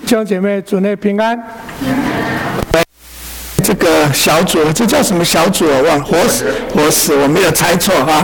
弟兄姐妹，主内平安。 这个小组，这叫什么小组？我忘了，活死，我没有猜错哈。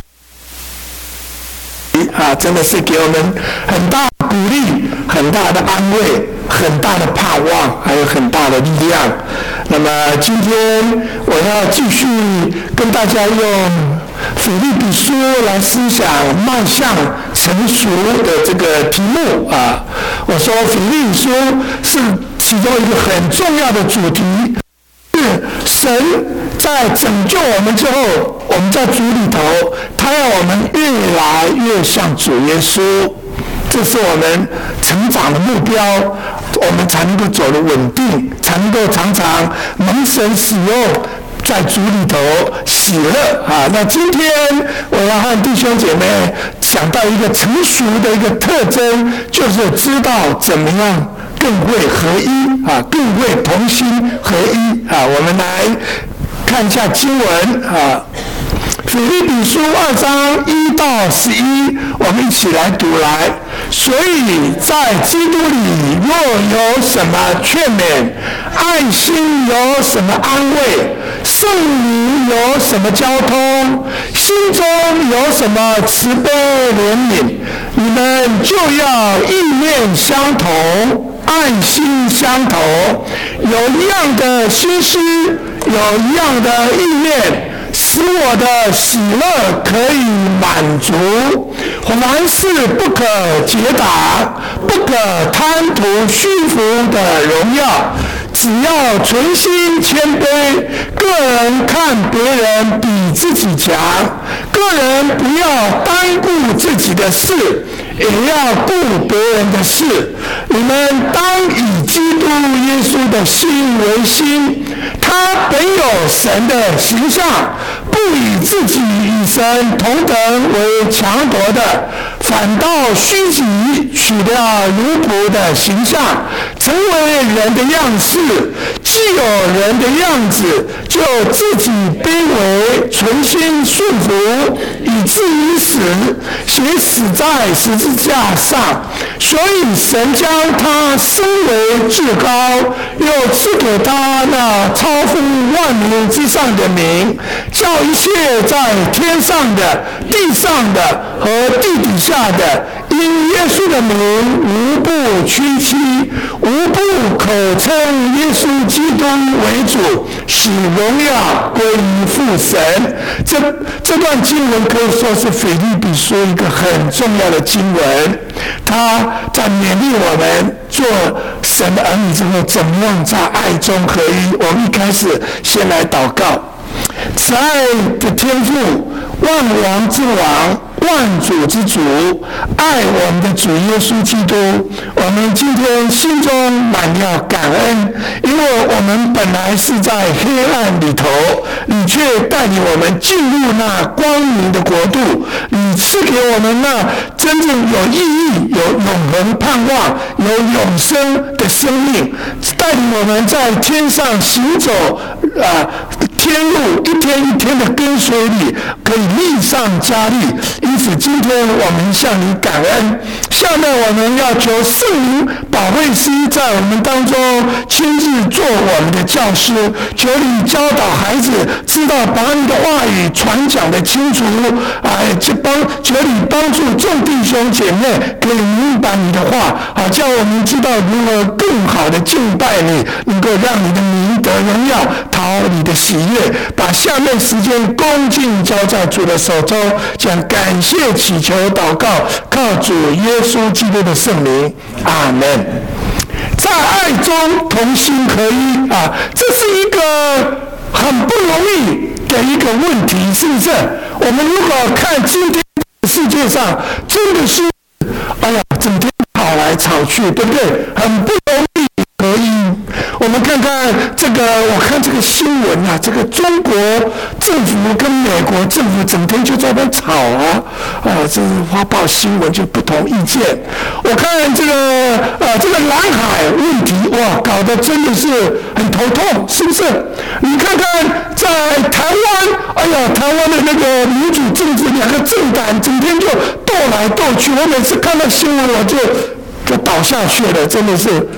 真的是给我们很大的鼓励，很大的安慰，很大的盼望，还有很大的力量。那么今天我要继续跟大家用腓立比书来思想迈向成熟的这个题目啊。我说腓立比书是其中一个很重要的主题，是神在拯救我们之后，我们在主里头，他要我们越来越像主耶稣，这是我们成长的目标，我们才能够走得稳定，才能够常常蒙神使用，在主里头喜乐啊。那今天我要和弟兄姐妹讲到一个成熟的一个特征，就是知道怎么样更会合一啊，更会同心合一啊。我们来看一下经文啊，腓立比书2章1到11，我们一起来读来。所以在基督里若有什么劝勉，爱心有什么安慰，圣灵有什么交通，心中有什么慈悲怜悯，你们就要意念相同，爱心相同，有一样的心思，有一样的意念，使我的喜乐可以满足。凡事不可结党，不可贪图虚浮的荣耀，只要存心谦卑，个人看别人比自己强，个人不要单顾自己的事，也要顾别人的事。你们当以基督耶稣的心为心，他本有神的形象，不以自己与神同等为强夺的，反倒虚己，取了奴仆的形象，成为人的样式。既有人的样子，就自己卑微，存心顺服，以至于死，且死在十字架上。所以神将他升为至高，又赐给他那超乎万名之上的名，叫一切在天上的、地上的和地底下的，因耶稣的名无不屈膝，无不口称耶稣基督为主，使荣耀归于父神。这段经文可以说是腓立比书一个很重要的经文，他在勉励我们做神的儿女之后，怎么样在爱中合一。我们一开始先来祷告。慈爱的天父，万王之王，万主之主，爱我们的主耶稣基督，我们今天心中满了感恩，因为我们本来是在黑暗里头，你却带领我们进入那光明的国度，你赐给我们那真正有意义、有永恒盼望、有永生的生命，带领我们在天上行走天路，一天一天的跟随你，可以力上加力。因此今天我们向你感恩。下面我们要求圣灵保惠师在我们当中亲自做我们的教师，求你教导孩子知道把你的话语传讲的清楚，求你帮助众弟兄姐妹可以明白你的话，好叫我们知道如何更好的敬拜你，能够让你的名得荣耀，讨你的喜悦。把下面时间恭敬交在主的手中，将感谢祈求祷告，靠主耶稣基督的圣名，阿门。在爱中同心合一啊，这是一个很不容易的一个问题，是不是？我们如果看今天世界上，真的是整天吵来吵去，对不对？很不容易合一。我们看看我看这个新闻啊，这个中国政府跟美国政府整天就在那边吵这是发报新闻就不同意见。我看这个南海问题，搞得真的是很头痛，是不是？你看看在台湾，台湾的那个民主政治两个政党整天就斗来斗去，我每次看到新闻我就倒下去了，真的是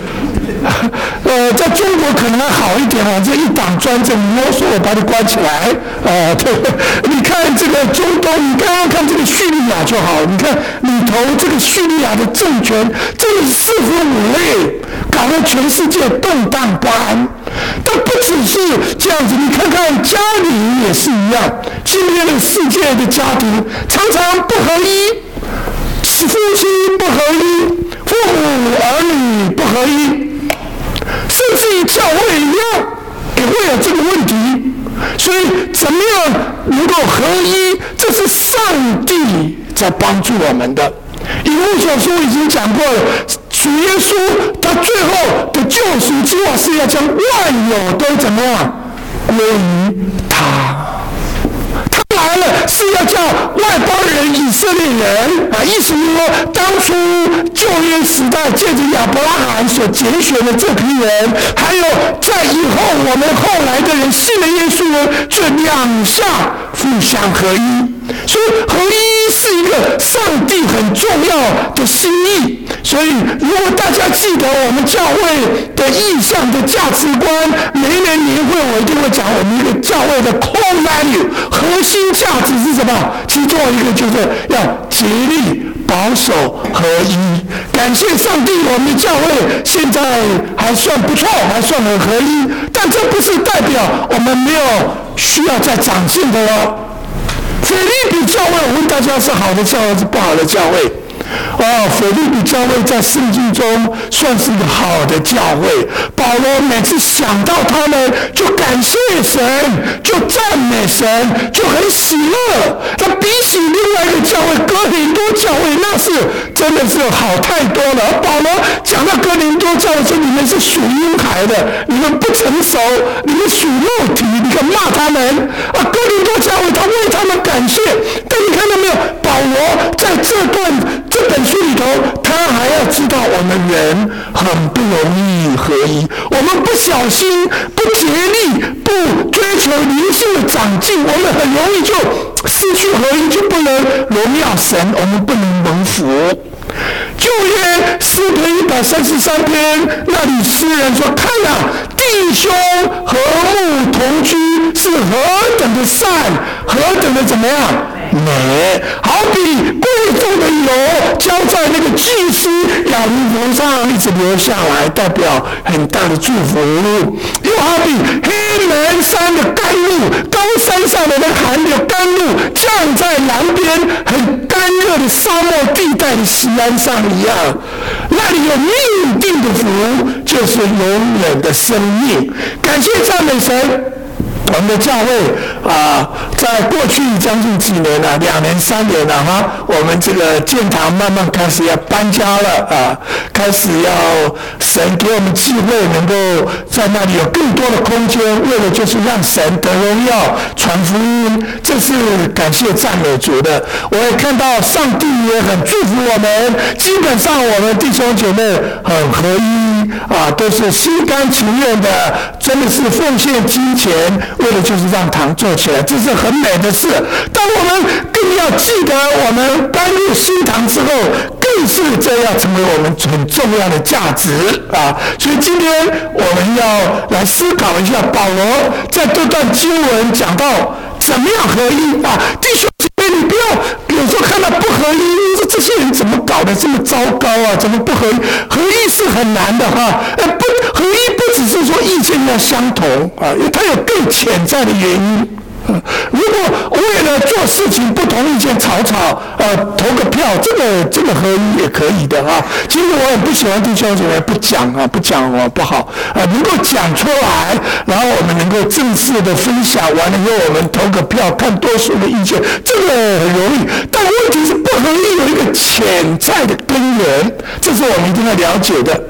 在中国可能还好一点啊，这一党专政，你啰嗦我把你关起来对，你看这个中东，你刚刚看这个叙利亚就好，你看里头这个叙利亚的政权真的是四分五裂，搞得全世界动荡不安。但不只是这样子，你看看家里也是一样，今天的世界的家庭常常不合一，夫妻不合一，父母儿女不合一，甚至于教会一样也会有这个问题。所以怎么样能够合一，这是上帝在帮助我们的。以弗所书已经讲过了，主耶稣他最后的救赎计划是要将万有都怎么样归于他。来了是要叫外邦人以色列人意思是说，当初旧约时代借着亚伯拉罕所拣选的这批人，还有在以后我们后来的人信了耶稣呢，这两下互相合一。所以合一是一个上帝很重要的心意。所以如果大家记得我们教会的意向的价值观，每一年年会我一定会讲我们一个教会的 core value 核心价值是什么？其中一个就是要竭力保守合一。感谢上帝，我们的教会现在还算不错，还算很合一，但这不是代表我们没有需要再长进的哦。腓立比教会，我问大家是好的教会是不好的教会？腓立比教会在圣经中算是一个好的教会。保罗每次想到他们，就感谢神，就赞美神，就很喜乐。他比起另外一个教会哥林多教会，那是真的是好太多了。而保罗讲到哥林多教会说，你们是属婴孩的，你们不成熟，你们属肉体，你敢骂他们哥林多教会他为他们感谢。但你看到没有，保罗在这本书里头，他还要知道我们人很不容易合一，我们不小心、不竭力、不追求灵性的长进，我们很容易就失去合一，就不能荣耀神，我们不能蒙福。旧约诗篇133篇，那里诗人说：“看啊，弟兄和睦同居，是何等的善，何等的怎么样？”美，好比贵重的油浇在那个祭司亚伦头上，一直流下来，代表很大的祝福。又好比黑门山的甘露，高山上的那个寒流甘露降在南边很干热的沙漠地带的锡安上一样，那里有命定的福，就是永远的生命。感谢赞美神。我们的教会在过去将近几年了，2年3年了我们这个建堂慢慢开始要搬家了开始要神给我们机会，能够在那里有更多的空间，为了就是让神得荣耀、传福音，这是感谢赞美主的。我也看到上帝也很祝福我们，基本上我们弟兄姐妹很合一都是心甘情愿的，真的是奉献金钱，为了就是让堂做起来，这是很美的事。但我们更要记得，我们搬入新堂之后，更是这要成为我们很重要的价值所以今天我们要来思考一下，保罗在这段经文讲到怎么样合一弟兄姐妹，你不要有时候看到不合一，说这些人怎么搞得这么糟糕怎么不合一？合一是很难的不合一不只是说意见要相同因为它有更潜在的原因。如果为了做事情不同意见吵投个票，这个合一也可以的其实我很不喜欢弟兄姐妹不讲不好能够讲出来，然后我们能够正式的分享完了以后，我们投个票看多数的意见，这个很容易。但问题是不合一有一个潜在的根源，这是我们一定要了解的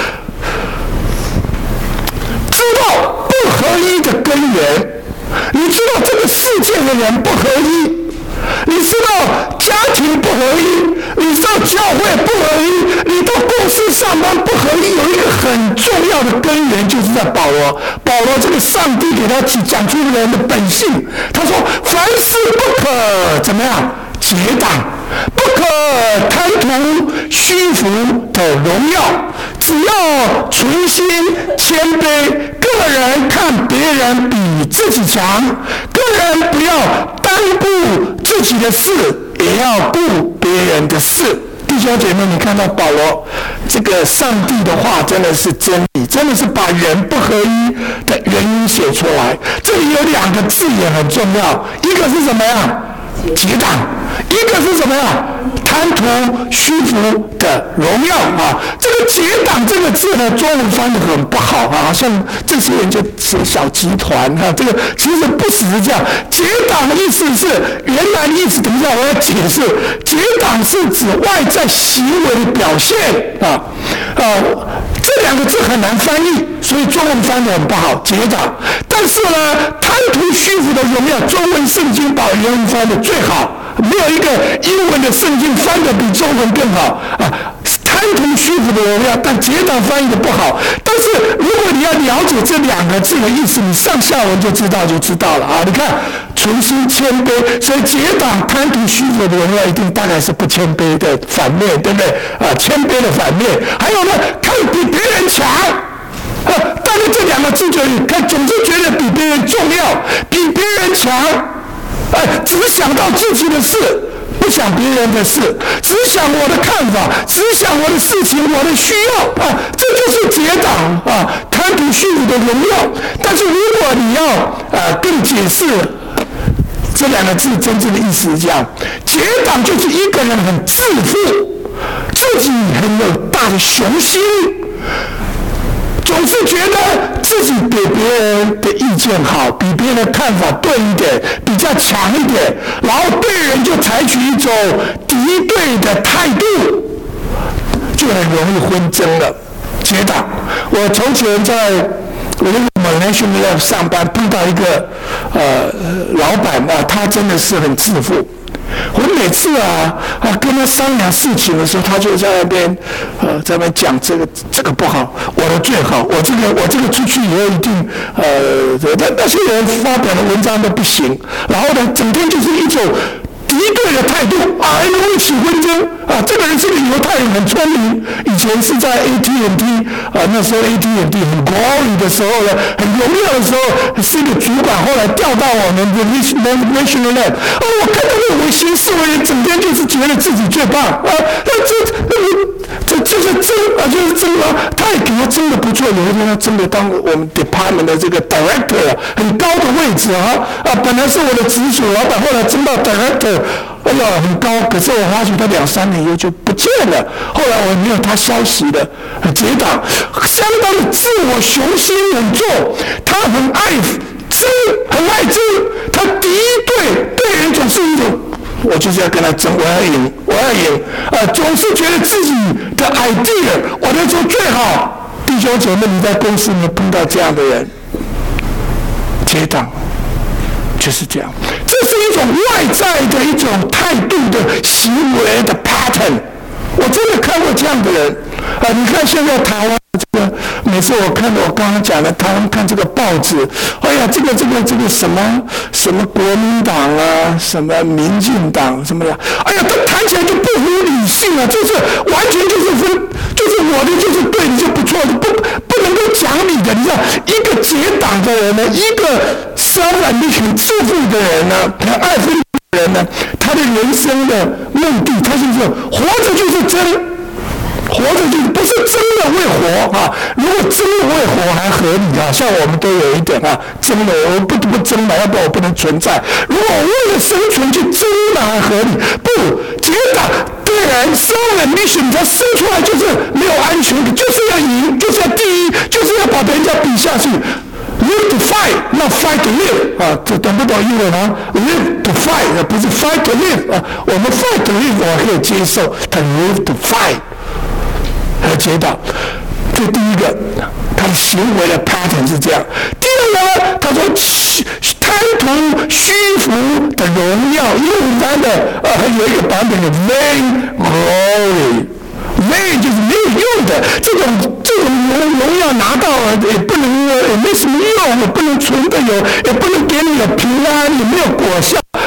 知道不合一的根源。你知道这个世界的人不合一，你知道家庭不合一，你知道教会不合一，你到公司上班不合一，有一个很重要的根源，就是在保罗这个上帝给他讲出人的本性。他说凡事不可怎么样结党，不可贪图虚浮的荣耀， 只要存心谦卑，个人看别人比自己强，个人不要单顾自己的事，也要顾别人的事。弟兄姐妹，你看到保罗这个上帝的话真的是真理，真的是把人不合一的原因写出来。这里有2个字也很重要，一个是什么呀？结党，一个是什么呀？贪图虚浮的荣耀啊！这个结党这个字呢，中文翻得很不好啊，好像这些人就是小集团啊。这个其实不只是这样，结党的意思是原来的意思，等一下我要解释。结党是指外在行为的表现啊。这2个字很难翻译，所以中文翻得很不好，结党。但是呢，贪图虚浮的荣耀，中文圣经把原文翻得最好，没有一个英文的圣经翻得比中文更好啊。贪图虚浮的荣耀，但结党翻译的不好。但是如果你要了解这2个字的意思，你上下文就知道了啊。你看，存心谦卑，所以结党贪图虚浮的荣耀，一定大概是不谦卑的反面，对不对？谦卑的反面。还有呢，看比别人强。但是这2个字就看，总是觉得比别人重要，比别人强。只想到自己的事，不想别人的事，只想我的看法，只想我的事情，我的需要啊，这就是结党啊，贪图虚浮的荣耀。但是如果你要更解释这2个字真正的意思是这样，结党就是一个人很自负，自己很有大的雄心，总是觉得自己比别人的意见好，比别人的看法对一点，比较强一点，然后对人就采取一种敌对的态度，就很容易纷争了。结党，我从前在National Lab 上班，碰到一个老板啊，他真的是很自负。我每次跟他商量事情的时候，他就在那边在那边讲这个不好，我的最好，我这个出去以后一定那些人发表的文章都不行，然后呢，整天就是一种敌对的态度很容易起纷争这个人是个犹太人，很聪明，以前是在 AT&T 那时候 AT&T 很 glory 的时候呢，很荣耀的时候，是个主管，后来调到我们的 National Lab 我看到那维新四维人整天就是觉得自己最棒这就是争他也给他争得不错，有一天他争得当我们 department 的这个 director 很高的位置本来是我的直属老板，后来争到 director， 很高，可是我发觉他2-3年以后就不见了，后来我没有他消息了，结党，相当的自我雄心稳重，他很爱争，他敌对人总是一种我就是要跟他争，我要赢总是觉得自己的 idea 我的做最好。弟兄姐妹，你在公司里面碰到这样的人，结党就是这样，这是一种外在的一种态度的行为的 pattern。我真的看过这样的人你看现在台湾这个，每次我看到我刚刚讲的台湾看这个报纸，这个什么国民党什么民进党什么的，他谈起来就不合理性了，就是完全就是我的就是对的就不错的，不能够讲理的。你知道，一个结党的人呢，一个self-ambition自负的人呢，很爱分的人呢，他的人生的目的，他就是活着就是争。活着就不是真的为活如果真的为活还合理像我们都有一点真的我不争嘛，要不然我不能存在。如果我为了生存去争还合理，不结党对人生的 mission， 他生出来就是没有安全感，就是要赢，就是要第一，就是要把别人家比下去。Live to fight, not fight to live 这懂不懂英文？Live to fight 不是 fight to live 我们 fight to live 我可以接受，但 live to fight。和结党，这第一个，他的行为的 pattern 是这样。第二个呢，他说贪图虚浮的荣耀，英文翻的有一个版本的 vain glory。vain 就是没有用的，这种荣耀拿到了也不能也没什么用，也不能存的有，也不能给你有平安，也没有果效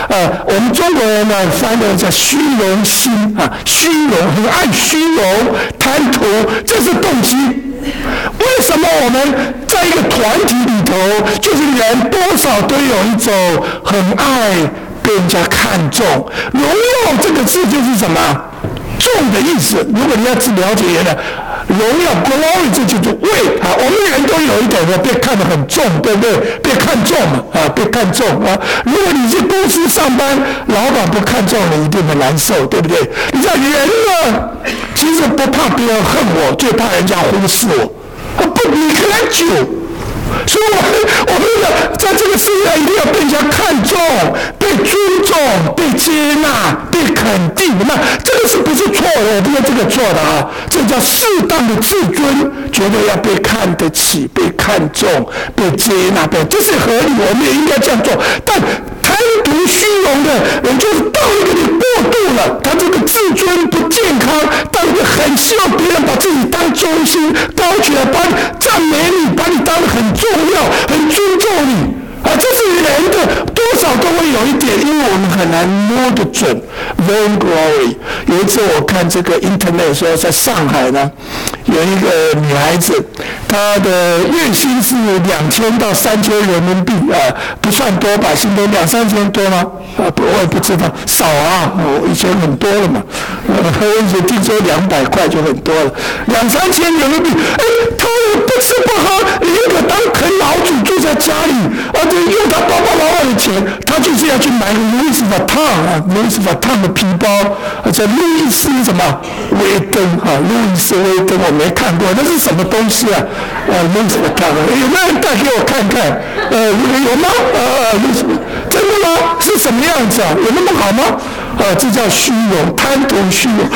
我们中国人呢翻的叫虚荣心啊，虚荣，很爱虚荣、贪图，这是动机。为什么我们在一个团体里头，就是人多少都有一种很爱被人家看重？荣耀这个字就是什么？重的意思。如果你要了解原来荣耀 glory 这就是位啊，我们人都有一点的被看得很重，对不对？被看重嘛啊，被看重啊。如果你去公司上班，老板不看重你，一定很难受，对不对？你知道人呢，其实不怕别人恨我，最怕人家忽视我，不你可能久。所以我们在这个世界上一定要被人家看重、被尊重、被接纳、被肯定。那这个是不是错的？我不是这个错的啊，这叫适当的自尊，觉得要被看得起、被看重、被接纳，这是合理，我们也应该这样做。但贪图虚荣的人，就是到一个你过度了，他这个自尊不健康，到一个很希望别人把自己当中心高起来，把你赞美你，把你当得很重要、很尊重你啊，这是人的多少都会有一点，因为我们很难摸得准。Vainglory， 有一次我看这个 Internet 说，在上海呢，有一个女孩子，她的月薪是2000到3000人民币啊，不算多吧？现在2-3千多吗？啊，我也不知道，少啊，我以前很多了嘛，我以前听说200块就很多了，2-3千人民币，她也不吃不喝，宁可当啃老族住在家里，用他爸爸妈妈的钱，他就是要去买个路易斯法烫啊，路易斯法烫的皮包，叫路易斯什么威登啊，路易斯威登我没看过，那是什么东西啊？路易斯法烫，有没有人带给我看看？有吗？真的吗？是什么样子啊？有那么好吗？这叫虚荣，贪图虚荣。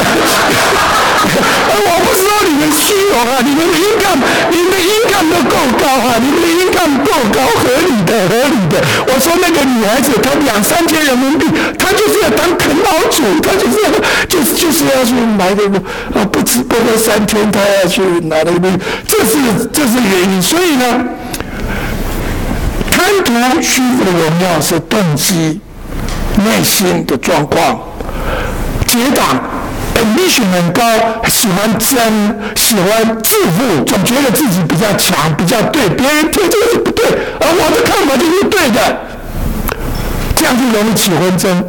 我不知道你们虚荣啊，你们的income都够高啊，你们的income够高，合理的。我说那个女孩子，她2-3千人民币，她就是要当啃老族，她就是要去买那个不吃不喝3天，她要去拿那个，这是原因。所以呢，贪图虚浮的荣耀是动机、内心的状况。结党ambition 很高，喜欢争，喜欢自负，总觉得自己比较强、比较对，别人听这个是不对，而我的看法就是对的，这样就容易起纷争。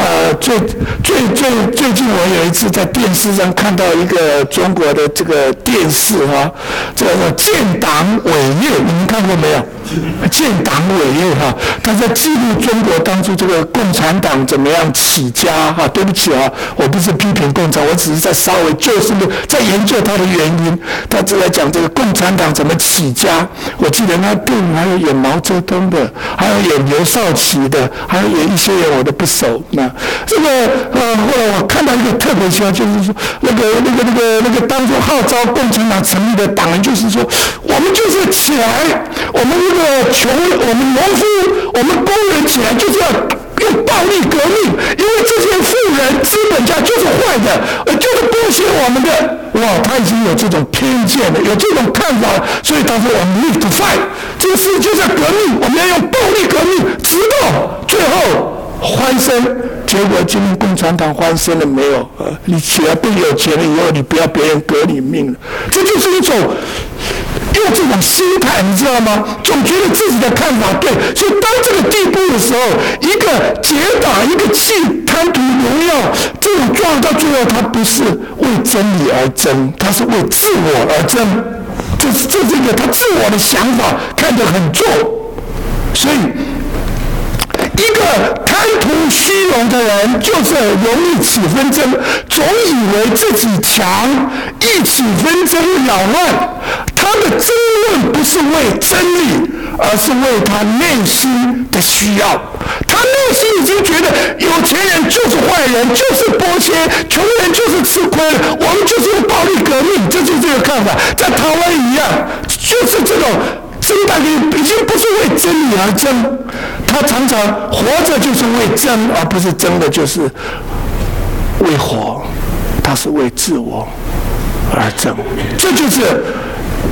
最近我有一次在电视上看到一个中国的这个电视这个建党伟业，你们看过没有？建党伟业他在记录中国当初这个共产党怎么样起家对不起我不是批评共产，我只是在稍微就是在研究它的原因。他正在讲这个共产党怎么起家。我记得那电影还有演毛泽东的，还有演刘少奇的，还有演一些人我都不熟。那这个后来我看到一个特别情况，就是说那个当初号召共产党成立的党人，就是说我们就是起来，我们我们农夫，我们工人起来就是要用暴力革命，因为这些富人、资本家就是坏的，就是剥削我们的。哇，他已经有这种偏见了，有这种看法，所以他说我们 need to fight， 这个事就是要革命，我们要用暴力革命，直到最后欢声。结果今天共产党欢声了没有？你起来变有钱了以后，你不要别人革你命了，这就是一种用这种心态，你知道吗？总觉得自己的看法对，所以当这个地步的时候，一个结党，一个贪图荣耀，这种状到最后，他不是为真理而争，他是为自我而争。这个他自我的想法看得很重，所以一个贪图虚荣的人，就是容易起纷争，总以为自己强，一起纷争扰乱。他的争论不是为真理，而是为他内心的需要。他内心已经觉得有钱人就是坏人，就是剥削，穷人就是吃亏，我们就是用暴力革命，这就是这个看法。在台湾一样，就是这种争大已经不是为真理而争，他常常活着就是为争，而不是争的就是为活，他是为自我而争。这就是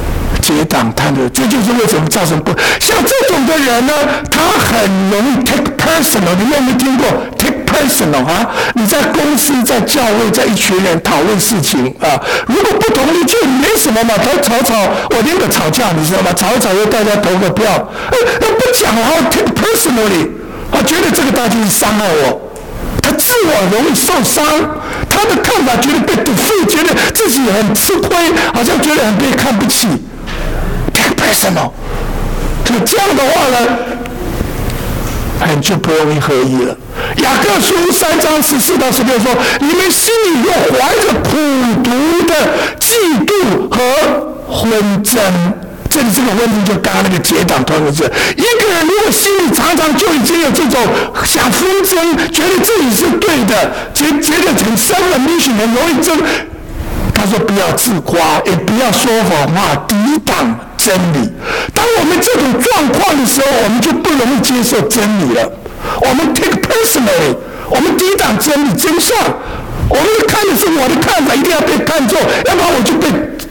结党贪的，这就是为什么造成不像这种的人呢，他很容易 take personal。你有没有听过 take personal 啊？你在公司、在教会、在一群人讨论事情啊，如果不同意见没什么嘛，他吵，我宁可吵架，你知道吗？吵又大家投个票，不讲然后 take personally， 觉得这个大就是伤害我。他自我容易受伤，他的看法觉得被defeat，觉得自己很吃亏，好像觉得很被看不起。Take personal， 这样的话呢，就不容易合一了。雅各书3章14到16说：“你们心里若怀着苦毒的嫉妒和纷争。”这里这个问题就刚刚那个结党团的字，一个人如果心里常常就已经有这种想纷争，觉得自己是对的，觉得很生了mission，很容易争。他说不要自夸，也不要说谎话，抵挡真理。当我们这种状况的时候，我们就不容易接受真理了。我们 take personally， 我们抵挡真理真相。我们看的是我的看法，一定要被看中，要不然我就被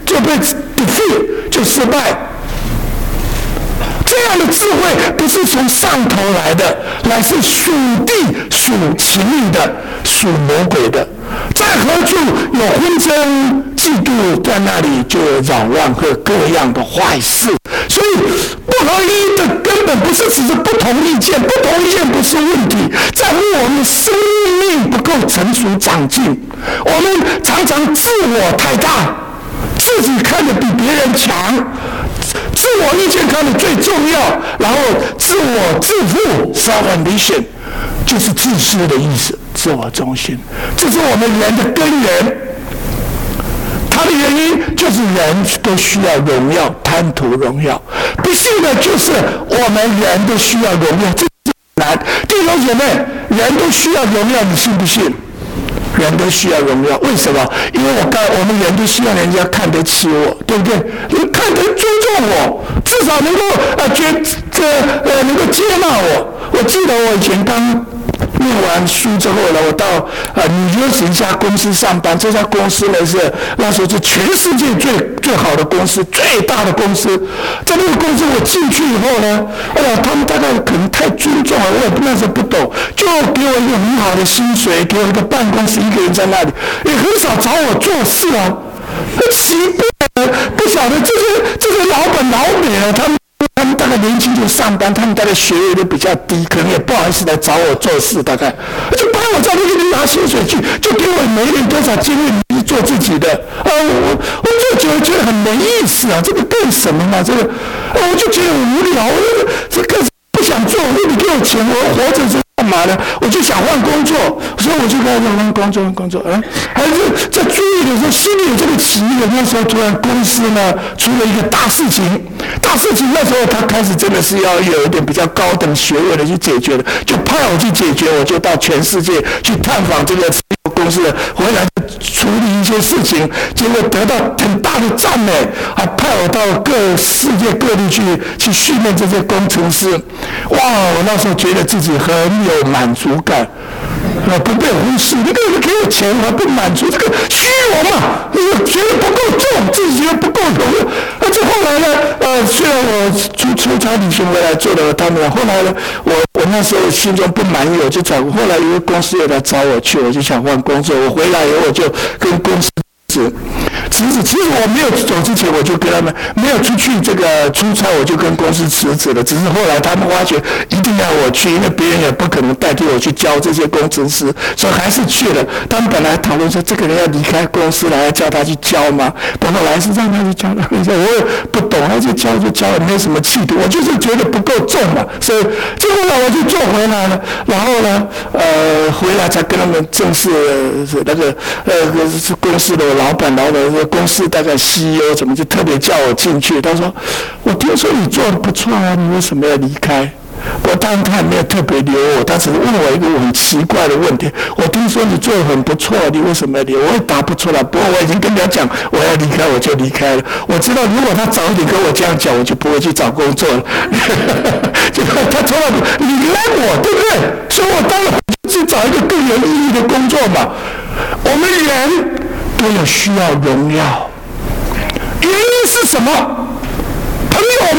defeat， 就失败。这样的智慧不是从上头来的，乃是属地、属情欲的、属魔鬼的。在何处有纷争、嫉妒，在那里就有扰乱和各样的坏事。所以不合一的根本不是只是不同意见，不同意见不是问题，在乎我们生命不够成熟长进，我们常常自我太大，自己看得比别人强。自我意见看得最重要，然后自我自负 self-ambition 就是自私的意思，自我中心，这是我们人的根源。它的原因就是人都需要荣耀，贪图荣耀。不信的就是我们人都需要荣耀，这是难。弟兄姐妹，人都需要荣耀，你信不信？人都需要荣耀，为什么？因为我们人都希望人家看得起我，对不对？看得尊重我，至少能够能够接纳我。我记得我以前刚念完书之后呢，我到纽约一家公司上班，这家公司呢是那时候是全世界最好的公司，最大的公司。在那个公司我进去以后呢，他们大概可能太尊重了，我也那时候不懂，就给我一个很好的薪水，给我一个办公室，一个人在那里，也很少找我做事啊。奇怪了，不晓得这些老板老美啊，他们大概年轻就上班，他们大概学历都比较低，可能也不好意思来找我做事，大概就把我叫那边拿薪水去，就给我每人多少经验，你做自己的。我就觉得很没意思啊，这个干什么嘛？这个，我就觉得很无聊，这个不想做，你给我钱，我活着是干嘛呢？我就想换工作，所以我就跟他说换工作。还是在注意的时候，心里有这个起义的那时候，突然公司呢出了一个大事情，那时候他开始真的是要有一点比较高等学位的去解决的，就派我去解决，我就到全世界去探访这个公司，回来处理一些事情，结果得到很大的赞美，还派我到世界各地去训练这些工程师。哇，我那时候觉得自己很有满足感，不被忽视。那个人给我钱，我还不满足，这个虚荣嘛，觉得不够重，自己觉得不够荣。而且后来呢，虽然我出差旅行回来做了他们，后来呢，我那时候心中不满意，我就找，后来一个公司又来找我去，我就想换工作。我回来以后我就跟公司辞职，其实我没有走之前，我就跟他们没有出去这个出差，我就跟公司辞职了。只是后来他们发觉一定要我去，因为别人也不可能代替我去教这些工程师，所以还是去了。他们本来讨论说这个人要离开公司了，要叫他去教吗？后来是让他去教，我也不懂，他就教也没什么气度，我就是觉得不够重嘛，所以结果呢我就做回来了。然后呢，回来才跟他们正式那个公司的老板公司大概 CEO 怎么就特别叫我进去，他说我听说你做得不错啊，你为什么要离开？我当然他也没有特别留我，他只是问我一个很奇怪的问题，我听说你做得很不错，你为什么要留？我也答不出来，不过我已经跟他讲我要离开，我就离开了。我知道如果他早一点跟我这样讲，我就不会去找工作了。结果他从来不你来我，对不对？所以我当然去找一个更有意义的工作嘛。我们人都有需要荣耀，原因是什么？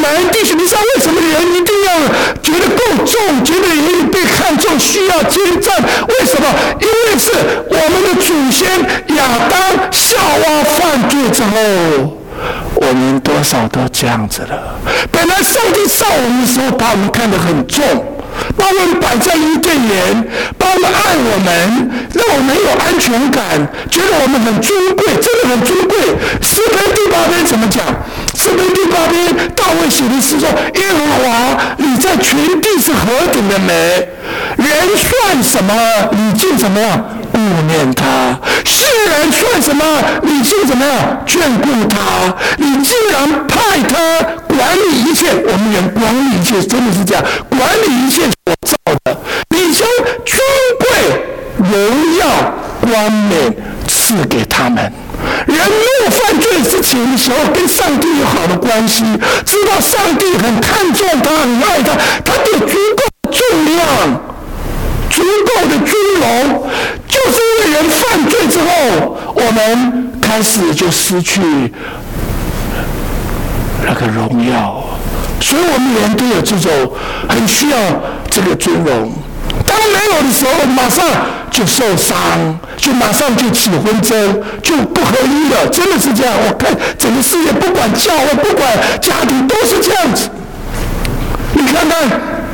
们，弟兄们，为什么人一定要觉得够重，觉得人被看重，需要坚战？为什么？因为是我们的祖先亚当、夏娃犯罪之后，我们多少都这样子了。本来上帝造我们的时候，把我们看得很重，把我们摆在伊甸园，把我们爱我们，让我们有安全感，觉得我们很尊贵，真的很尊贵。诗篇第8篇怎么讲？诗篇第8篇，大卫写的是说：耶和华，你在全地是何等的美，人算什么？你竟怎么样顾念他？世人算什么？你竟怎么样眷顾他？你竟然派他管理一切，我们人管理一切，真的是这样，管理一切所造的。你将尊贵、荣耀、冠冕赐给他们。人没有犯罪之前的时候，跟上帝有好的关系，知道上帝很看重他，很爱他，他有足够的重量，足够的尊荣。就是因为人犯罪之后，我们开始就失去那个荣耀，所以我们人都有这种很需要这个尊荣。当没有的时候，马上就受伤，就马上就起纷争，就不合一了。真的是这样，我看整个世界，不管教会，不管家庭，都是这样子。你看看，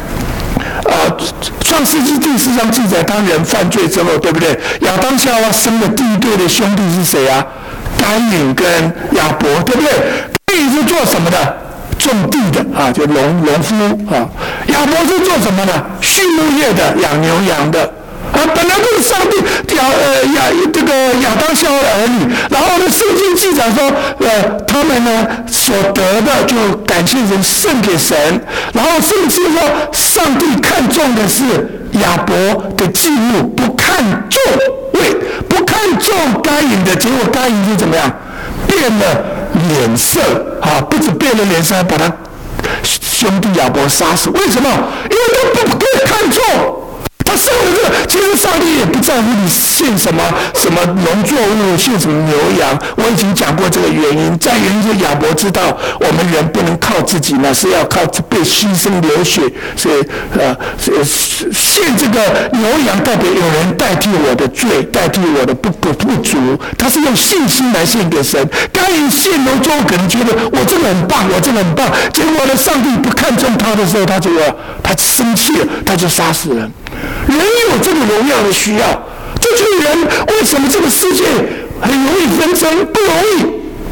创世纪第4章记载，当人犯罪之后，对不对？亚当夏娃生的第一对的兄弟是谁啊？该隐跟亚伯，对不对？该隐是做什么的？种地的啊，就农夫啊。亚伯是做什么的？畜牧业的，养牛羊的啊。本来都是上帝这个亚当夏娃的儿女，然后呢，圣经记载说，他们呢所得的就感谢神，献给神。然后圣经说，上帝看重的是亚伯的祭物，不看重不看重该隐的，结果该隐是怎么样？变了脸色啊！不止变了脸色，还把他兄弟亚伯杀死。为什么？因为他不被看重。他生了这个，其实上帝也不在乎你献什么农作物，献什么牛羊。我已经讲过这个原因，在原因是亚伯知道我们人不能靠自己呢，是要靠被牺牲流血，所以献这个牛羊代表有人代替我的罪，代替我的不足，他是用信心来献给神。该隐献农作物可能觉得我真的很棒，我真的很棒，结果呢，上帝不看重他的时候，他生气了，他就杀死人。人有这个荣耀的需要，这就是人为什么这个世界很容易纷争，不容易。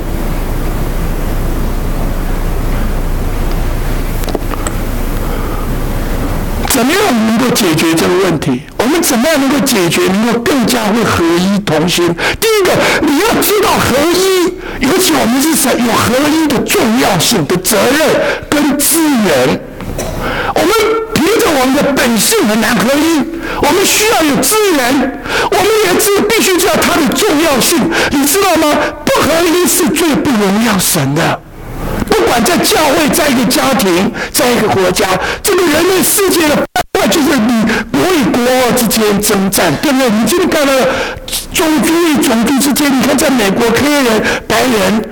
怎么样能够解决这个问题？我们怎么样能够解决，能够更加会合一同心？第一个，你要知道合一，尤其我们是有合一的重要性的责任跟资源。我们凭着我们的本性很难合一，我们需要有资源，我们也必须知道它的重要性。你知道吗？不合一是最不荣耀神的。不管在教会，在一个家庭，在一个国家，这个人类世界的败坏就是你国与国之间征战，对不对？你今天看到种族与种族之间，你看在美国黑人、白人、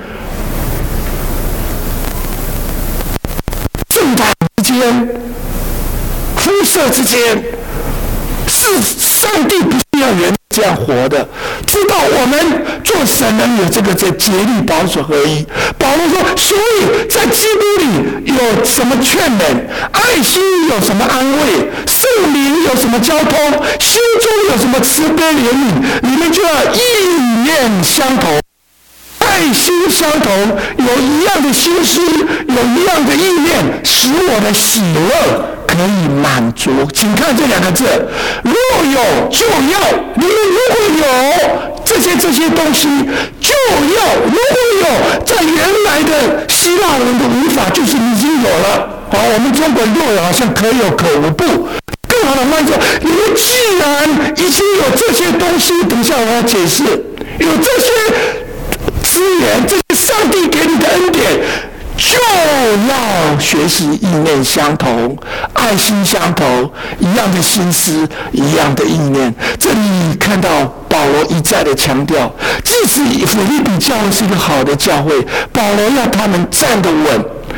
政党之间、肤色之间，是上帝不是要人这样活的，知道我们做神人有这个在竭力保守合一。保罗说，所以在基督里有什么劝勉，爱心有什么安慰，圣灵有什么交通，心中有什么慈悲怜悯，你们就要意念相同，爱心相同，有一样的心思，有一样的意念，使我的喜乐可以满足。请看这2个字，若有就要，你们如果有这些东西，就要。如果有，在原来的希腊人的语法就是已经有了。好，我们中国若有好像可有可无，不。更好的慢说，你们既然已经有这些东西，等一下我要解释，有这些资源，这些上帝给你的恩典，就要学习意念相同，爱心相同，一样的心思，一样的意念。这里看到保罗一再的强调，即使腓立比教会是一个好的教会，保罗要他们站得稳，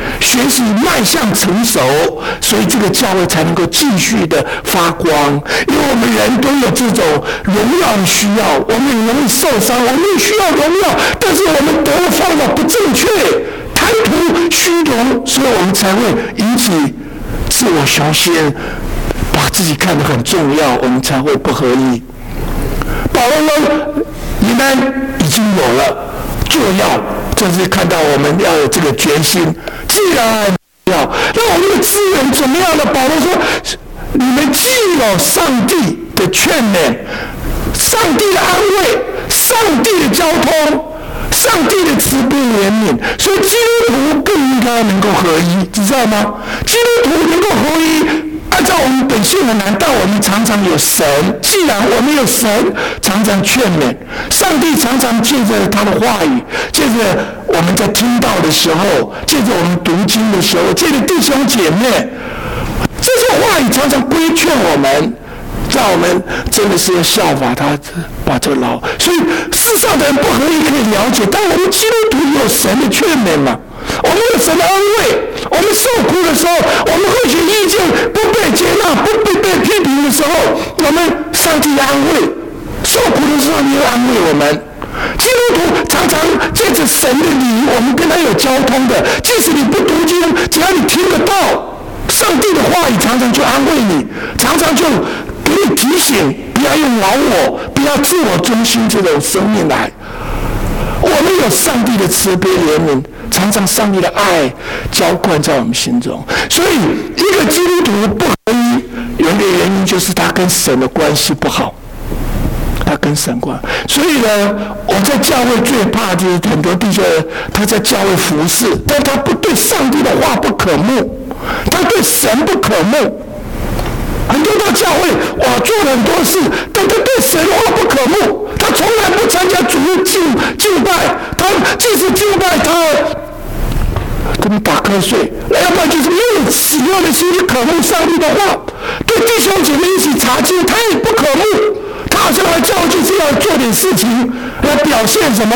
学习迈向成熟，所以这个教会才能够继续的发光。因为我们人都有这种荣耀的需要，我们也容易受伤，我们也需要荣耀，但是我们得的方法不正确，贪图虚荣，所以我们才会引起自我雄心，把自己看得很重要，我们才会不合一。保罗呢，你们已经有了，就要就是看到我们要有这个决心。既然要，那我们的资源怎么样呢？保罗说，你们既有上帝的劝勉、上帝的安慰、上帝的交通、上帝的慈悲怜悯，所以基督徒更应该能够合一，你知道吗？基督徒能够合一。按照我们本性的，难道我们常常有神？既然我们有神，常常劝勉，上帝常常借着他的话语，借着我们在听到的时候，借着我们读经的时候，借着弟兄姐妹，这些话语常常规劝我们，让我们真的是要效法他，把这个牢。所以世上的人不合一可以了解，但我们基督徒有神的劝勉嘛。我们有神的安慰，我们受苦的时候，我们或许意见不被接纳、不被批评的时候，我们上帝安慰；受苦的时候，你要安慰我们。基督徒常常借着神的理，我们跟他有交通的。即使你不读经，只要你听得到上帝的话语，常常就安慰你，常常就给你提醒，不要用老我，不要自我中心这种生命来。我们有上帝的慈悲怜悯，常常上帝的爱浇灌在我们心中。所以一个基督徒不合一，有一个原因就是他跟神的关系不好，他跟神关。所以呢，我在教会最怕就是很多弟兄他在教会服侍，但他不对上帝的话不可慕，他对神不可慕。很多到教会，哇，做了很多事，但他对神话不可慕，他从来不参加主日敬拜，他即使敬拜，他跟你打瞌睡，要不然就是没有喜乐的心去渴慕上帝的话。对弟兄姐妹一起查经，他也不可慕，他好像来教会就是要做点事情来表现什么。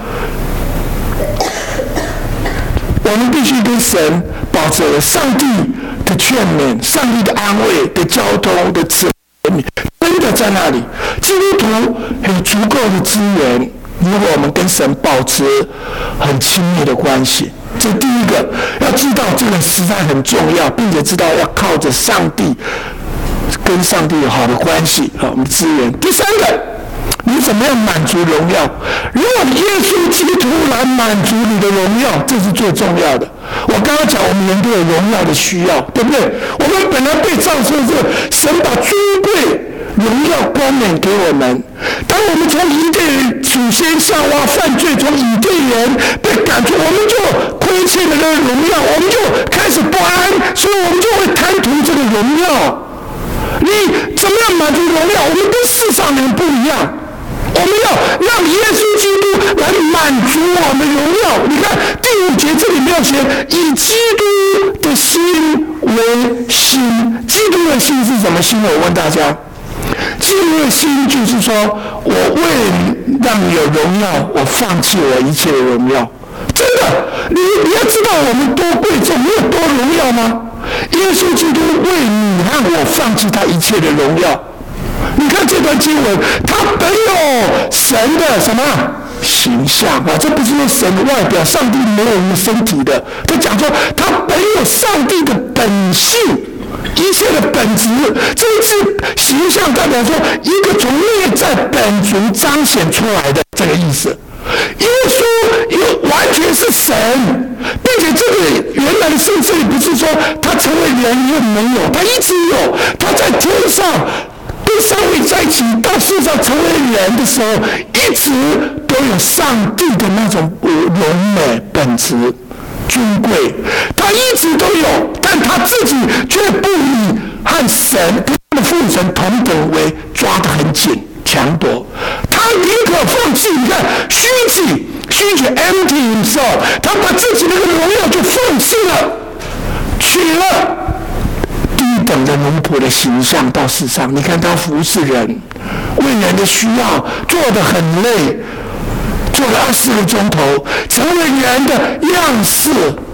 我们必须跟神保持上帝的劝勉、上帝的安慰的交通的慈悲，真的在那里。基督徒有足够的资源，如果我们跟神保持很亲密的关系，这第一个要知道这个实在很重要，并且知道要靠着上帝跟上帝有好的关系啊，我们资源。第三个。你怎么样满足荣耀？如果耶稣基督来满足你的荣耀，这是最重要的。我刚刚讲，我们人都有荣耀的需要，对不对？我们本来被造出是神把尊贵、荣耀、冠冕给我们。当我们从以色列祖先夏娃犯罪，从以色列人被赶出，我们就亏欠了那个荣耀，我们就开始不安，所以我们就会贪图这个荣耀。你怎么样满足荣耀？我们跟世上人不一样。我们要让耶稣基督来满足我们的荣耀。你看第5节这里没有写以基督的心为心。基督的心是什么心？我问大家，基督的心就是说，我为让你有荣耀，我放弃我一切的荣耀。真的，你要知道我们多贵重，你有多荣耀吗？耶稣基督为你和我放弃他一切的荣耀。你看这段经文，他本有神的什么形象啊？这不是说神的外表，上帝没有一个身体的。他讲说，他本有上帝的本性，一切的本质。这一次形象代表说，一个从内在本族彰显出来的这个意思。耶稣完全是神，并且这个原来的身份不是说他成为人又没有，他一直有，他在天上。跟上帝在一起，到世上成为人的时候，一直都有上帝的那种荣美本质、尊贵，他一直都有，但他自己却不以和神跟他的父神同等为抓得很紧、抢夺。他宁可放弃，你看虚己 empty himself， 他把自己那个荣耀就放弃了，取了低等的奴仆的形象到世上。你看他服侍人，为人的需要做得很累，做了20个钟头，成为人的样式，成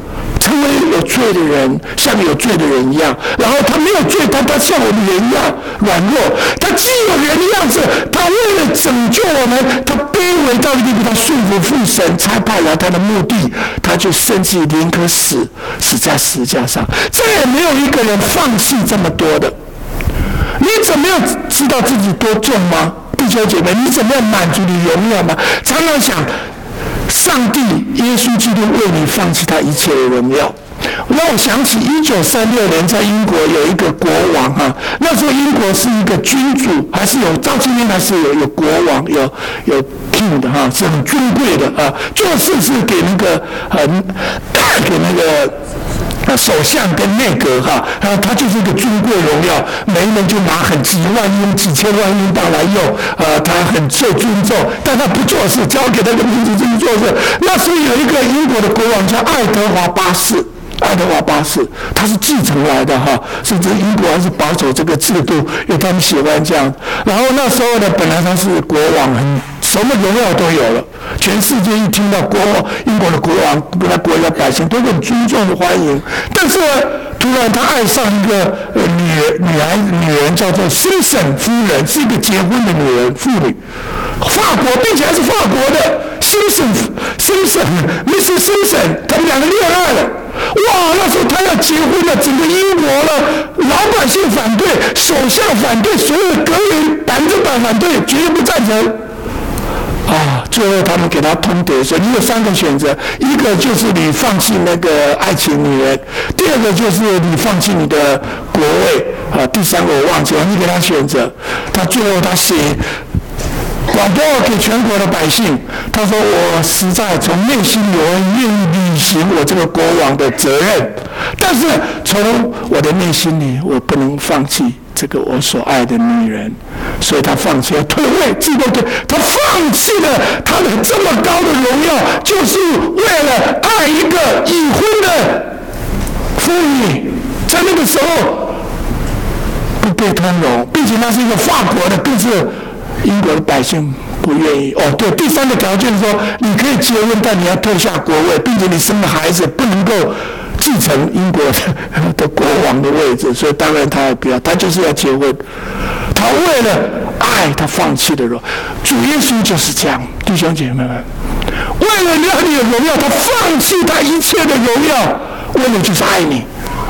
成为有罪的人，像有罪的人一样。然后他没有罪，他像我们人一样软弱。他既有人的样子，他为了拯救我们，他卑微到一定地步，他顺服父神差派来他的目的，他就甚至宁可死在十字架上。再也没有一个人放弃这么多的。你怎么样知道自己多重吗？弟兄姐妹，你怎么样满足你荣耀吗？常常想，上帝耶稣基督为你放弃他一切的荣耀。让我想起1936年在英国有一个国王那时候英国是一个君主，还是有到今天还是有国王，有 king 的是很尊贵的做事是给那个给那个首相跟内阁他就是一个尊贵荣耀，每一人就拿几万英几千万英镑来用他很受尊重，但他不做事，交给那个民族去做事。那时候有一个英国的国王叫爱德华八世，他是继承来的甚至英国还是保守这个制度，因为他们喜欢这样。然后那时候呢，本来他是国王，什么荣耀都有了，全世界一听到英国的国王，他国家百姓都很尊重的欢迎。但是突然他爱上一个女人叫做辛森夫人，是一个结婚的妇女，法国，并且还是法国的Mrs. Simpson， 他们两个恋爱了。哇，那时候他要结婚了，整个英国老百姓反对，首相反对，所有阁员100%反对，绝对不赞成。最后他们给他通牒说，你有3个选择，一个就是你放弃那个爱情女人，第二个就是你放弃你的国位第3个我忘记了，你给他选择。最后他写广播给全国的百姓，他说我实在从内心里我愿意履行我这个国王的责任，但是从我的内心里我不能放弃这个我所爱的女人，所以他放弃了退位，自动退，他放弃了他的这么高的荣耀，就是为了爱一个已婚的妇女，在那个时候不被通融，并且那是一个法国的，更是英国的百姓不愿意。对，第3个条件是说，你可以结婚，但你要退下国位，并且你生的孩子不能够继承英国的国王的位置，所以当然他也不要，他就是要结婚。他为了爱，他放弃了主耶稣就是这样，弟兄姐妹们，为了让你有荣耀，他放弃他一切的荣耀，为了就是爱你。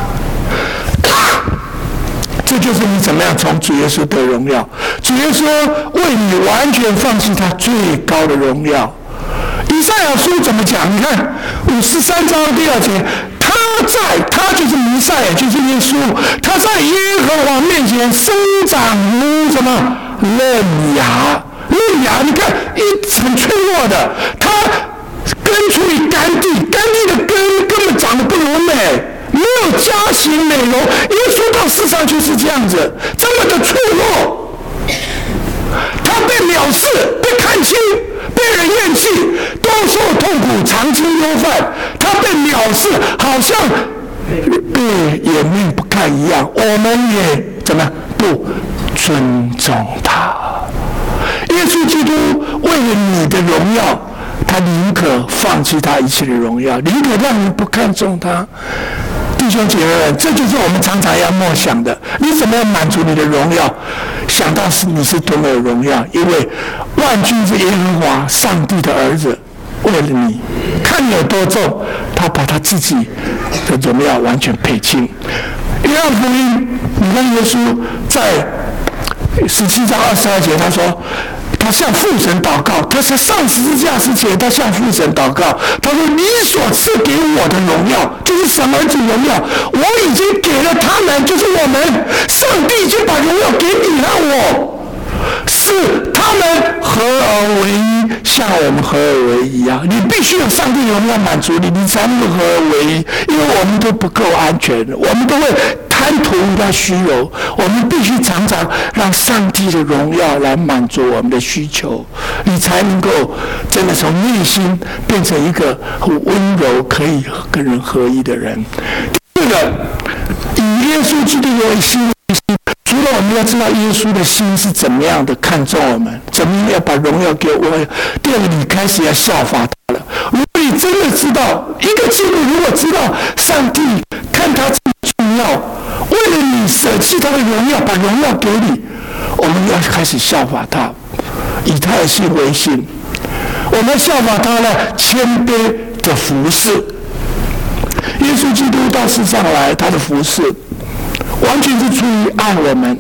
这就是你怎么样从主耶稣得荣耀。主耶稣为你完全放弃他最高的荣耀。以赛亚书怎么讲？你看53章第2节，他就是弥赛亚，就是耶稣，他在耶和华面前生长如什么嫩芽？你看很脆弱的，他根出于干地的根根本长得不如美，没有佳形美容。耶稣到世上就是这样子，这么的脆弱，他被藐视，被看轻，被人厌弃，多受痛苦，常经忧患。他被藐视，好像被掩面不看一样，我们也怎么不尊重他？耶稣基督为了你的荣耀，他宁可放弃他一切的荣耀，宁可让你不看重他。弟兄姐妹们，这就是我们常常要默想的。你怎么样满足你的荣耀？想到你是多么有荣耀，因为万军之耶和华上帝的儿子为了你，看你有多重，他把他自己的荣耀完全配清。约翰福音，你看耶稣在17章22节，他说他向父神祷告，他是上十字架之前，他向父神祷告，他说你所赐给我的荣耀，就是神儿子荣耀，我已经给了他们，就是我们，上帝已经把荣耀给你和我，是他们合而为一，像我们合而为一样。你必须有上帝荣耀满足你，你才能合而为一，因为我们都不够安全，我们都会贪图那虚荣，我们必须常常让上帝的荣耀来满足我们的需求，你才能够真的从内心变成一个很温柔可以跟人合一的人。第二个，以耶稣基督为心，除了我们要知道耶稣的心是怎么样的看重我们，怎么样要把荣耀给我，第二个，你开始要效法他了。 如果你真的知道一个基督徒，如果知道上帝看他这么重要，为了你舍弃他的荣耀，把荣耀给你，我们要开始效法他，以他的信为信。我们效法他呢，谦卑的服侍。耶稣基督到世上来，他的服侍完全是出于爱我们，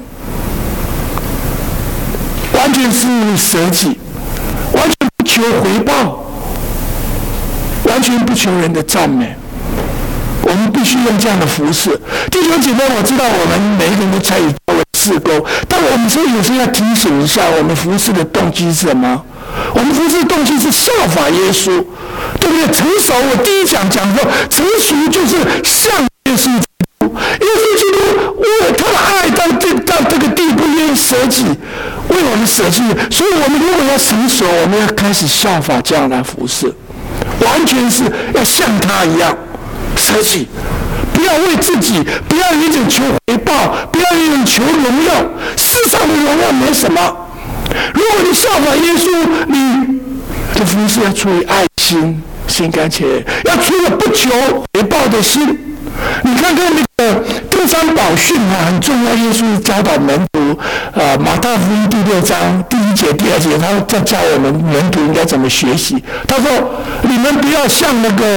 完全是舍己，完全不求回报，完全不求人的赞美。我们必须用这样的服侍。弟兄姐妹，我知道我们每一个人都参与教会事工，但我们说有时候要提醒一下，我们服侍的动机是什么？我们服侍的动机是效法耶稣，对不对？成熟，我第一讲说，成熟就是像耶稣基督。耶稣基督为他的爱到这个地步，愿意舍己，为我们舍弃。所以我们如果要成熟，我们要开始效法这样来服侍，完全是要像他一样舍己，不要为自己，不要一直求回报，不要一直求荣耀。世上的荣耀没什么。如果你效法耶稣，你的服事要出于爱心，心甘情愿，要出了不求回报的心。你看看那个登山宝训啊，很重要。耶稣教导门徒，马太福音第6章第1节、第2节，他在教我们门徒应该怎么学习。他说：“你们不要像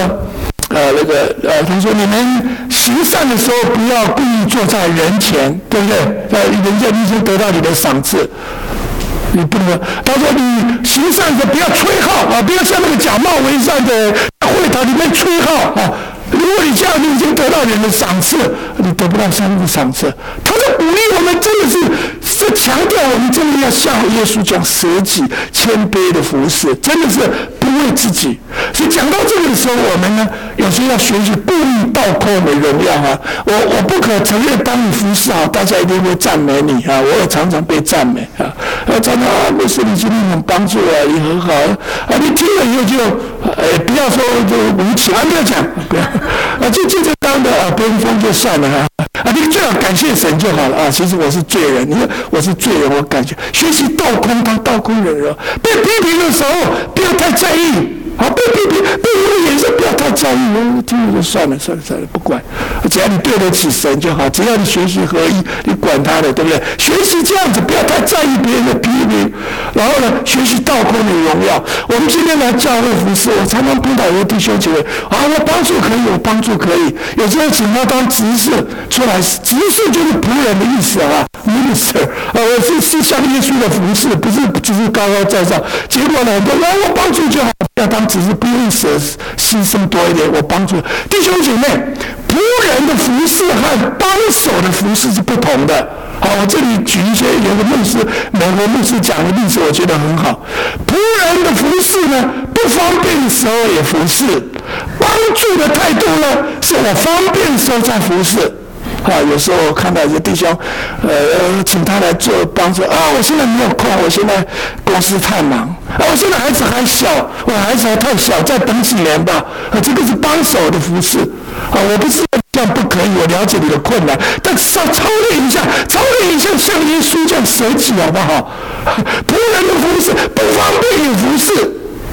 他说你们行善的时候，不要故意坐在人前，对不对？人家已经得到你的赏赐。”你不能，他说你行善的不要吹号啊，不要像那个假冒为善的会堂里面吹号啊。如果你这样，你已经得到人的赏赐，你得不到上帝的赏赐。他在鼓励我们，真的是强调我们真的要像耶稣这样舍己、谦卑的服侍，真的是不为自己。所以讲到这个的时候，我们呢有时候要学习故意倒空的荣耀啊。我不可承认，当你服侍好，大家一定会赞美你啊。我也常常被赞美啊，常常牧师你今天很帮助啊，你很好啊。你听了以后就不要说就无情，不要讲，不要。就正当的边锋就算了你最好感谢神就好了啊！其实我是罪人，你看我是罪人，我感谢学习倒空他，倒空人了。被批评的时候不要太在意被批评，被人的眼神不要太在意，听了就算了，不管，只要你对得起神就好，只要你学习合一，你管他的，对不对？学习这样子，不要太在意别人的批评，然后呢，学习倒空的荣耀。我们今天来教会服侍，我常常碰到有的弟兄姐妹我帮助可以，我帮助可以，有时候请他当执事出来，执事就是仆人的意思minister 我是像耶稣的服侍，不是只是高高在上。结果呢，我帮助就好，不要当执事，不用牺牲多一点，我帮助弟兄姐妹。仆人的服侍和帮手的服侍是不同的。我这里举一些有个牧师，美国牧师讲的例子，我觉得很好。仆人的服侍呢，不方便的时候也服侍；帮助的态度呢，是我方便的时候再服侍。有时候我看到有弟兄，请他来做帮助我现在没有空，我现在公司太忙我现在孩子还小，我孩子还太小，再等几年吧这个是帮手的服侍我不是这样不可以，我了解你的困难，但是要操练一下，像耶稣这样舍己，好不好？仆人的服侍不方便也服侍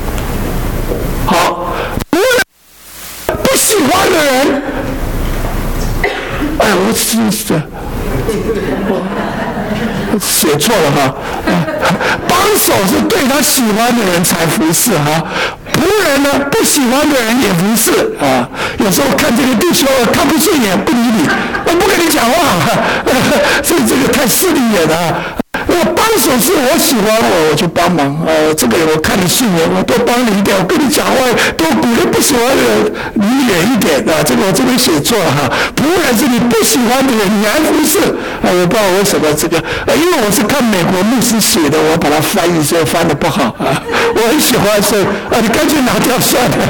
好，仆人不喜欢的人我写错了帮手是对他喜欢的人才服侍仆人呢，不喜欢的人也服侍有时候看这个弟兄看不顺眼，不理你，我不跟你讲话所以这个太势利眼了帮手是我喜欢我就帮忙这个人我看你顺眼，我多帮你一点，我跟你讲话多鼓励，不喜欢的人离远一点这个我这边写错了仆人是你不喜欢的人你还服侍我不知道为什么这个因为我是看美国牧师写的，我把它翻译，所以翻得不好我很喜欢，所以你干脆拿掉算了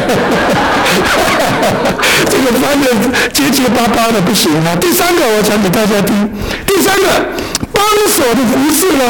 这个翻得结结巴巴的不行第三个我讲给大家听，第三个帮手的服侍呢，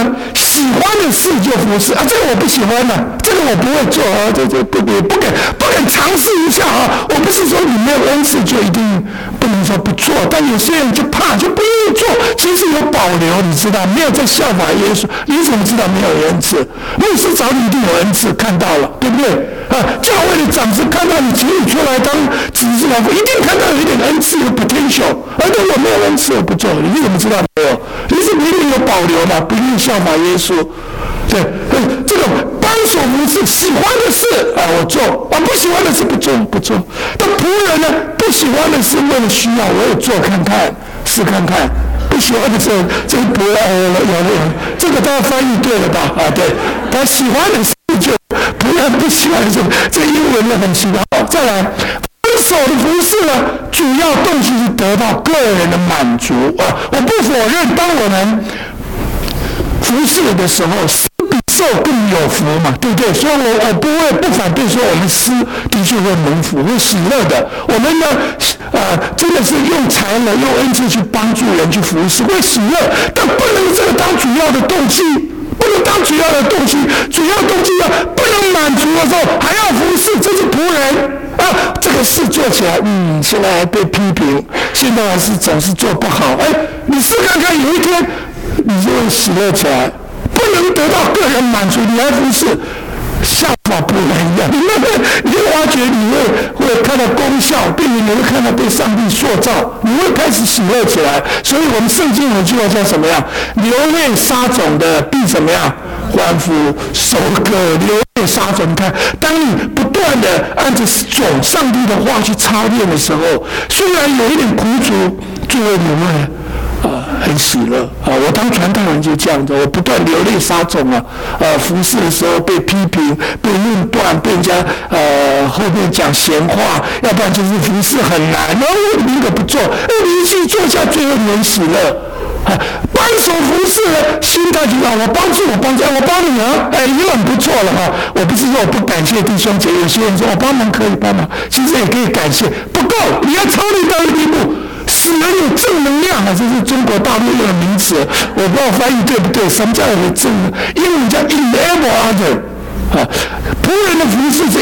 喜欢的事就服侍啊，这个我不喜欢的，这个我不会做啊，这不敢尝试一下啊。我不是说你没有恩赐就一定不能说不做，但有些人就怕，就不愿意做，其实有保留，你知道，没有在效法耶稣，你怎么知道没有恩赐？牧师找你一定有恩赐，看到了，对不对？教会的长子看到你请你出来当执事老夫，一定看到有一点恩赐有 potential， 而且我没有恩赐我不做，你怎么知道没有？你是不一定有保留嘛，不一定效法耶稣。对，这个帮手服侍喜欢的事我做，不喜欢的事不做。但仆人呢，不喜欢的事为了需要，我也做看看，试看看。不喜欢的时候，这个仆人有，这个大家翻译对了吧？对，他喜欢的事就仆人不喜欢的事，这英文呢很奇怪。再来，帮手的服侍呢，主要动机是得到个人的满足我不否认，当我们服侍的时候，施比受更有福嘛，对不对？所以我不反对说我们施的确会蒙福，会喜乐的。我们呢，真的是用才能、用恩赐去帮助人去服侍，会喜乐，但不能这个当主要的动机，不能当主要的动机。主要动机不能满足的时候，还要服侍，这是仆人这个事做起来，现在还被批评，现在还是总是做不好。你试看看，有一天。你就会喜乐起来，不能得到个人满足，你还服侍，效法仆人一样。你会发觉你会看到功效，并且你会看到被上帝塑造，你会开始喜乐起来。所以我们圣经有句话叫什么样？流泪撒种的必怎么样？欢呼收割。流泪撒种，你看，当你不断的按着上帝的话去操练的时候，虽然有一点苦楚，最后你会很喜乐我当传道人就这样子，我不断流泪撒种服侍的时候被批评、被论断、被人家后面讲闲话，要不然就是服侍很难，然后我宁可不做，你一起做下，最后你很喜乐。帮手服侍呢，心态就我帮助，我帮你已经很不错了我不是说我不感谢弟兄姐妹，有些人说我帮忙可以帮忙，其实也可以感谢，不够，你要操练到一个地步。使人有正能量这是中国大陆用的名词，我不知道翻译对不对。什么叫有正能量？英文叫 enable other 仆人的服侍是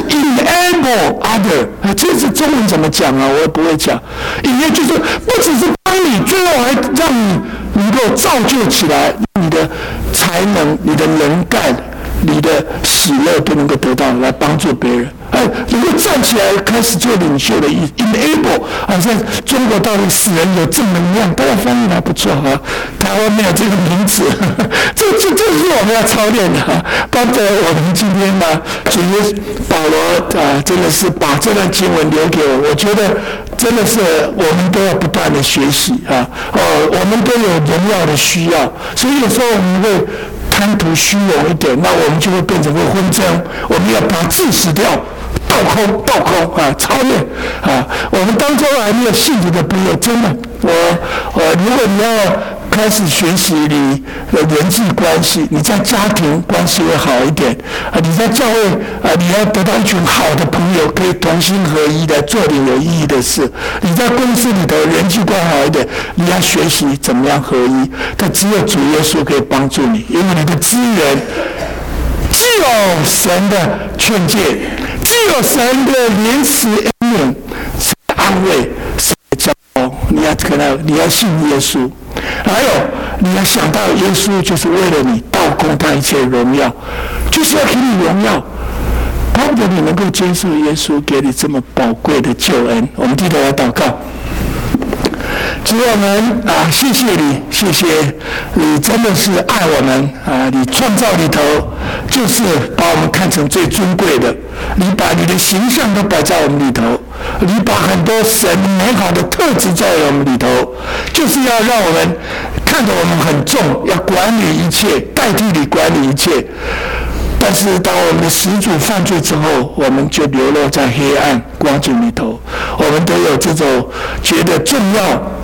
enable other 这是中文怎么讲我也不会讲。也就是不只是帮你，最后还让你能够造就起来，你的才能、你的能干、你的喜乐都能够得到来帮助别人。能够站起来开始做领袖的 enable 像中国大陆使人有正能量，大家翻译还不错台湾没有这个名字，这是我们要操练的帮着我们今天呢，主保罗真的是把这段经文留给我觉得真的是我们都要不断的学习我们都有荣耀的需要，所以有时候我们会贪图虚荣一点，那我们就会变成会纷争，我们要把自死掉，倒空操练我们当中还没有信主的朋友，真的如果你要开始学习你的人际关系，你在家庭关系会好一点你在教会你要得到一群好的朋友，可以同心合一的做点有意义的事。你在公司里头人际关系好一点，你要学习怎么样合一，但只有主耶稣可以帮助你，因为你的资源既有神的劝诫，既有神的怜慈恩典、安慰、神的教导，你要信耶稣，还有你要想到耶稣就是为了你倒空他一切荣耀，就是要给你荣耀，巴不得你能够接受耶稣给你这么宝贵的救恩。我们低头来祷告。主我们谢谢你，谢谢你真的是爱我们你创造里头就是把我们看成最尊贵的，你把你的形象都摆在我们里头，你把很多神美好的特质在我们里头，就是要让我们看着我们很重，要管理一切，代替你管理一切。但是当我们的始祖犯罪之后，我们就流落在黑暗光景里头，我们都有这种觉得重要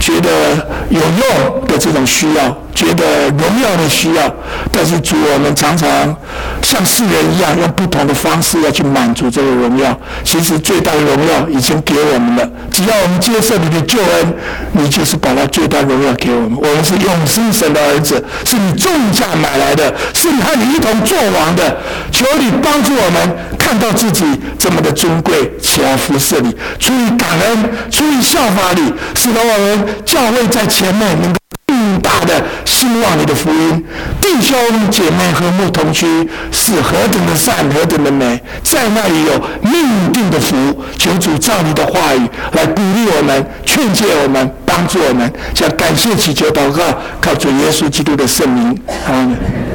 觉得有用的这种需要，觉得荣耀的需要，但是主，我们常常像世人一样，用不同的方式要去满足这个荣耀。其实最大的荣耀已经给我们了，只要我们接受你的救恩，你就是把它最大荣耀给我们。我们是永生神的儿子，是你重价买来的，是你和你一同作王的。求你帮助我们看到自己这么的尊贵，起来服侍你，出于感恩，出于效法你，使得我们教会在前面能够更大的兴旺你的福音。弟兄姐妹和睦同居是何等的善，何等的美，在那里有命定的福。求主照你的话语来鼓励我们，劝诫我们，帮助我们。想感谢祈求祷告，靠主耶稣基督的圣名，阿们。